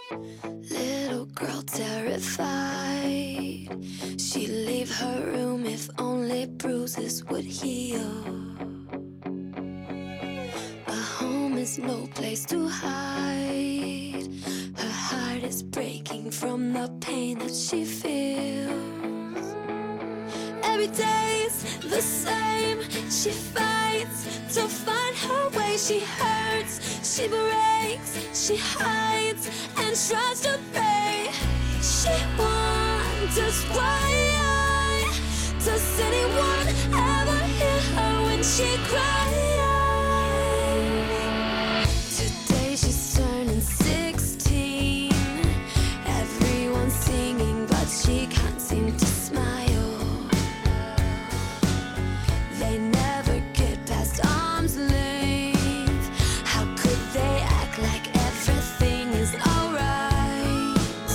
Little girl terrified, she'd leave her room if only bruises would heal. A home is no place to hide. Her heart is breaking from the pain that she feels. Every day's the same. She fights to find her way. She hurts, she breaks, she hides and tries to pray. She wonders why. Does anyone ever hear her when she cries? Today she's turning 16. Everyone's singing, but she can't seem to smile. They never get past arm's length. How could they act like everything is alright?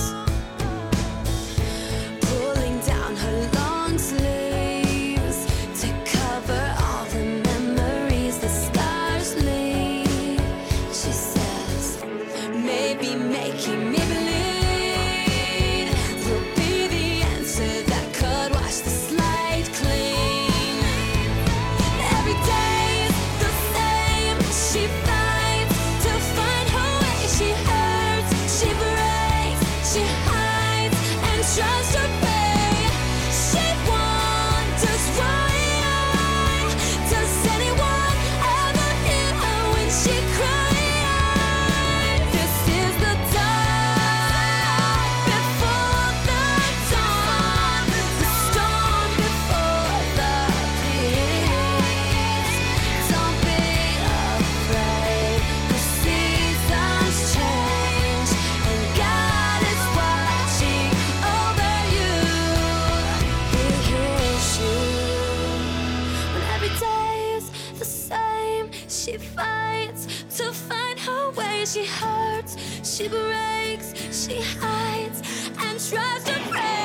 Pulling down her long sleeves to cover all the memories the scars leave. She says, maybe making me bleed will be the answer that could wash the slate clean. Every day's the same. She fights to find her way. She hurts, she breaks, she hides and tries to pay. She wonders why. Does anyone ever hear her when she cries? This is the dark before the dawn, the storm before the peace. Don't be afraid, 'cause seasons change and God is watching over you. He hears you. When every day is the same, she fights to find her way. She hurts, she breaks, she hides and tries to pray.